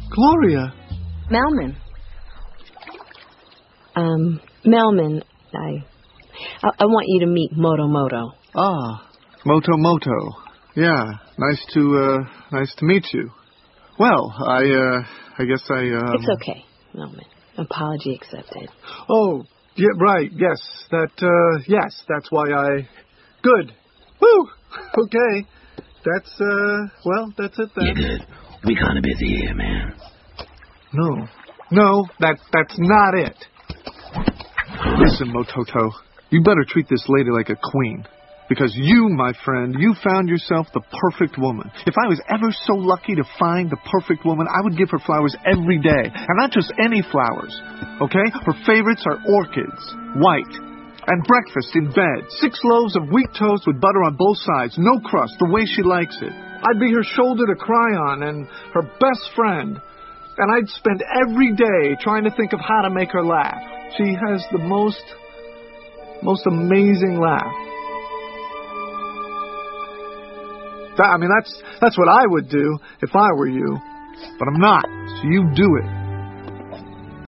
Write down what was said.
Gloria. Melman. Melman, I want you to meet Moto Moto. Ah, Moto Moto. Yeah, nice to meet you. Well, I guess I. It's okay, Melman. Apology accepted. Oh, yeah, right. Yes, that's why I. Good. Woo. Okay. That's it then. You're good. We kind of busy here, man. No, that's not it. Listen, Mototo, you better treat this lady like a queen. Because you, my friend, you found yourself the perfect woman. If I was ever so lucky to find the perfect woman, I would give her flowers every day. And not just any flowers, okay? Her favorites are orchids, white, and breakfast in bed. 6 loaves of wheat toast with butter on both sides, no crust, the way she likes it. I'd be her shoulder to cry on and her best friend. And I'd spend every day trying to think of how to make her laugh. She has the most amazing laugh. I mean, that's what I would do if I were you. But I'm not, so you do it.